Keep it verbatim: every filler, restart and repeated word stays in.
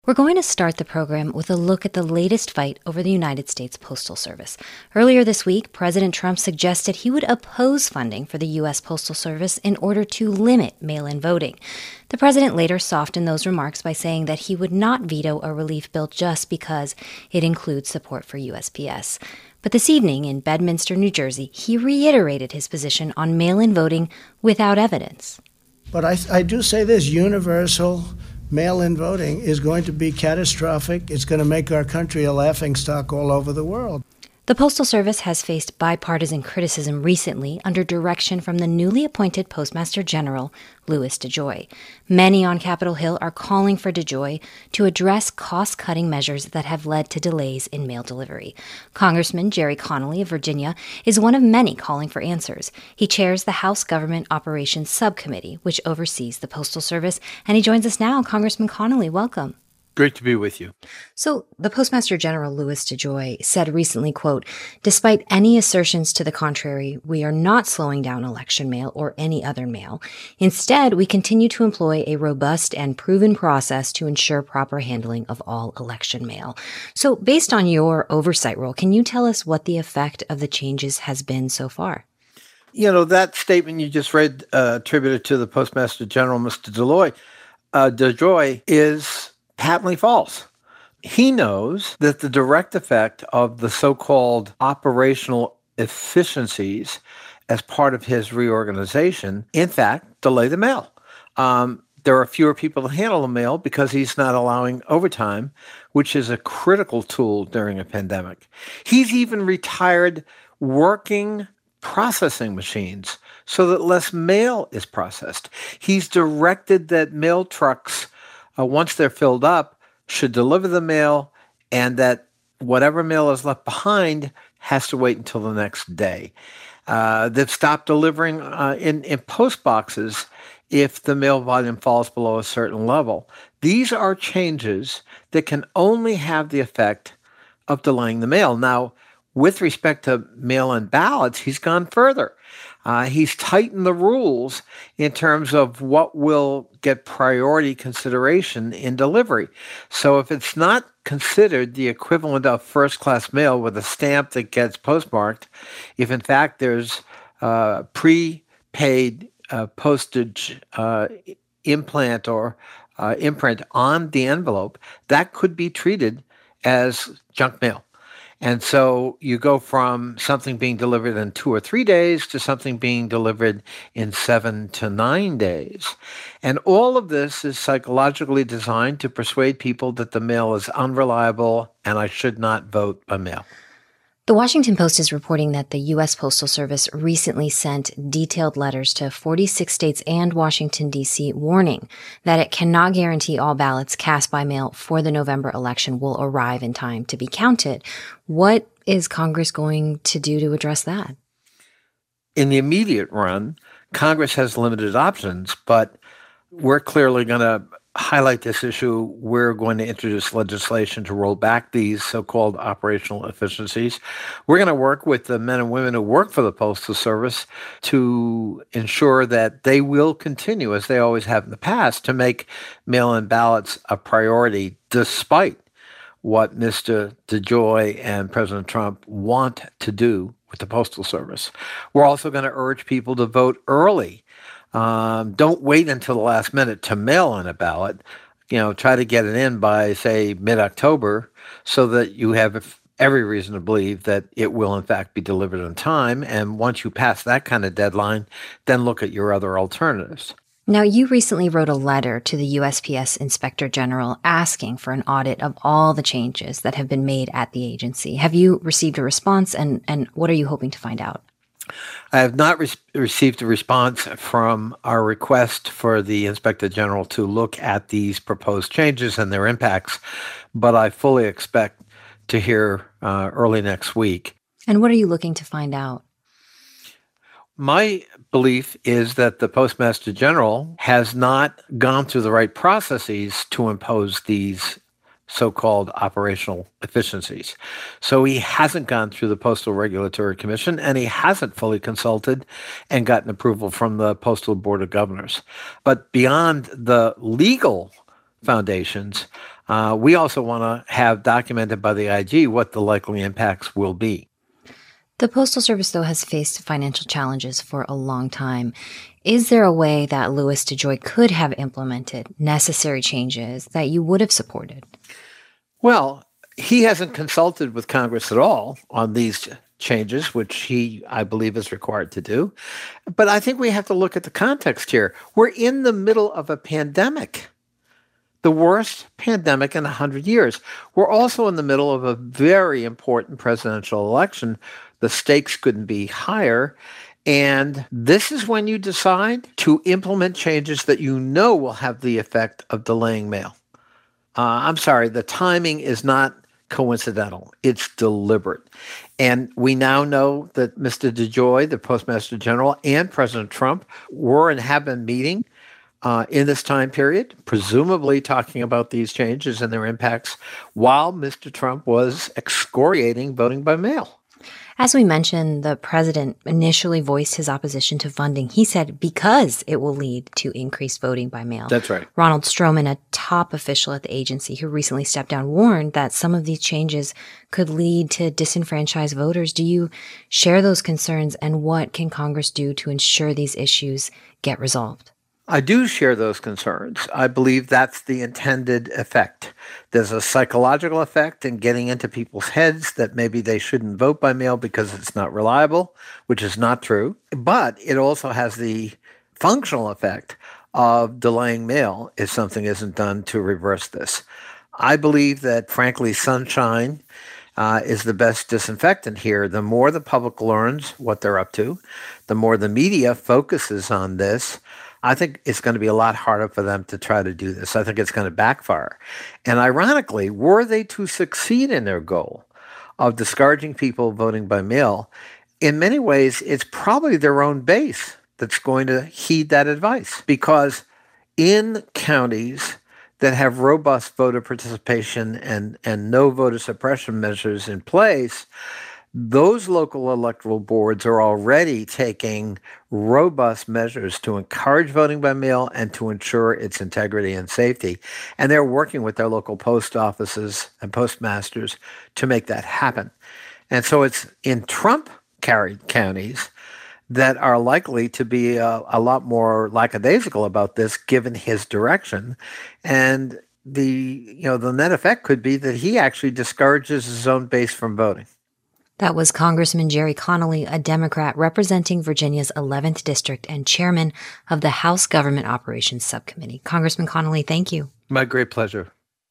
We're going to start the program with a look at the latest fight over the United States Postal Service. Earlier this week, President Trump suggested he would oppose funding for the U S Postal Service in order to limit mail-in voting. The president later softened those remarks by saying that he would not veto a relief bill just because it includes support for U S P S. But this evening in Bedminster, New Jersey, he reiterated his position on mail-in voting without evidence. But I, I do say this, universal mail-in voting is going to be catastrophic. It's going to make our country a laughingstock all over the world. The Postal Service has faced bipartisan criticism recently under direction from the newly appointed Postmaster General, Louis DeJoy. Many on Capitol Hill are calling for DeJoy to address cost-cutting measures that have led to delays in mail delivery. Congressman Jerry Connolly of Virginia is one of many calling for answers. He chairs the House Government Operations Subcommittee, which oversees the Postal Service, and he joins us now. Congressman Connolly, welcome. Great to be with you. So the Postmaster General, Louis DeJoy, said recently, quote, "Despite any assertions to the contrary, we are not slowing down election mail or any other mail. Instead, we continue to employ a robust and proven process to ensure proper handling of all election mail." So based on your oversight role, can you tell us what the effect of the changes has been so far? You know, that statement you just read, uh, attributed to the Postmaster General, Mister DeJoy, uh, DeJoy, is patently false. He knows that the direct effect of the so-called operational efficiencies as part of his reorganization, in fact, delay the mail. Um, there are fewer people to handle the mail because he's not allowing overtime, which is a critical tool during a pandemic. He's even retired working processing machines so that less mail is processed. He's directed that mail trucks, Uh, once they're filled up, should deliver the mail, and that whatever mail is left behind has to wait until the next day. Uh, they've stopped delivering uh, in, in post boxes if the mail volume falls below a certain level. These are changes that can only have the effect of delaying the mail. Now, with respect to mail-in ballots, he's gone further. Uh, he's tightened the rules in terms of what will get priority consideration in delivery. So if it's not considered the equivalent of first-class mail with a stamp that gets postmarked, if in fact there's uh, prepaid uh, postage uh, implant or uh, imprint on the envelope, that could be treated as junk mail. And so you go from something being delivered in two or three days to something being delivered in seven to nine days. And all of this is psychologically designed to persuade people that the mail is unreliable and I should not vote by mail. The Washington Post is reporting that the U S Postal Service recently sent detailed letters to forty-six states and Washington, D C, warning that it cannot guarantee all ballots cast by mail for the November election will arrive in time to be counted. What is Congress going to do to address that? In the immediate run, Congress has limited options, but we're clearly going to highlight this issue. We're going to introduce legislation to roll back these so-called operational efficiencies. We're going to work with the men and women who work for the Postal Service to ensure that they will continue, as they always have in the past, to make mail-in ballots a priority, despite what Mister DeJoy and President Trump want to do with the Postal Service. We're also going to urge people to vote early. Um, don't wait until the last minute to mail in a ballot. You know, try to get it in by, say, mid-October so that you have every reason to believe that it will, in fact, be delivered on time. And once you pass that kind of deadline, then look at your other alternatives. Now, you recently wrote a letter to the U S P S Inspector General asking for an audit of all the changes that have been made at the agency. Have you received a response, and, and what are you hoping to find out? I have not re- received a response from our request for the Inspector General to look at these proposed changes and their impacts, but I fully expect to hear uh, early next week. And what are you looking to find out? My belief is that the Postmaster General has not gone through the right processes to impose these so-called operational efficiencies. So he hasn't gone through the Postal Regulatory Commission, and he hasn't fully consulted and gotten approval from the Postal Board of Governors. But beyond the legal foundations, Uh, we also want to have documented by the I G what the likely impacts will be. The Postal Service, though, has faced financial challenges for a long time. Is there a way that Louis DeJoy could have implemented necessary changes that you would have supported? Well, he hasn't consulted with Congress at all on these changes, which he, I believe, is required to do. But I think we have to look at the context here. We're in the middle of a pandemic, the worst pandemic in one hundred years. We're also in the middle of a very important presidential election. The stakes couldn't be higher. And this is when you decide to implement changes that you know will have the effect of delaying mail. Uh, I'm sorry, the timing is not coincidental. It's deliberate. And we now know that Mister DeJoy, the Postmaster General, and President Trump were and have been meeting uh, in this time period, presumably talking about these changes and their impacts, while Mister Trump was excoriating voting by mail. As we mentioned, the president initially voiced his opposition to funding. He said because it will lead to increased voting by mail. That's right. Ronald Stroman, a top official at the agency who recently stepped down, warned that some of these changes could lead to disenfranchised voters. Do you share those concerns, and what can Congress do to ensure these issues get resolved? I do share those concerns. I believe that's the intended effect. There's a psychological effect in getting into people's heads that maybe they shouldn't vote by mail because it's not reliable, which is not true. But it also has the functional effect of delaying mail if something isn't done to reverse this. I believe that, frankly, sunshine uh, is the best disinfectant here. The more the public learns what they're up to, the more the media focuses on this, I think it's going to be a lot harder for them to try to do this. I think it's going to backfire. And ironically, were they to succeed in their goal of discouraging people voting by mail, in many ways, it's probably their own base that's going to heed that advice. Because in counties that have robust voter participation and, and no voter suppression measures in place, those local electoral boards are already taking robust measures to encourage voting by mail and to ensure its integrity and safety. And they're working with their local post offices and postmasters to make that happen. And so it's in Trump-carried counties that are likely to be a, a lot more lackadaisical about this, given his direction. And the, you know, the net effect could be that he actually discourages his own base from voting. That was Congressman Gerry Connolly, a Democrat representing Virginia's eleventh District and chairman of the House Government Operations Subcommittee. Congressman Connolly, thank you. My great pleasure.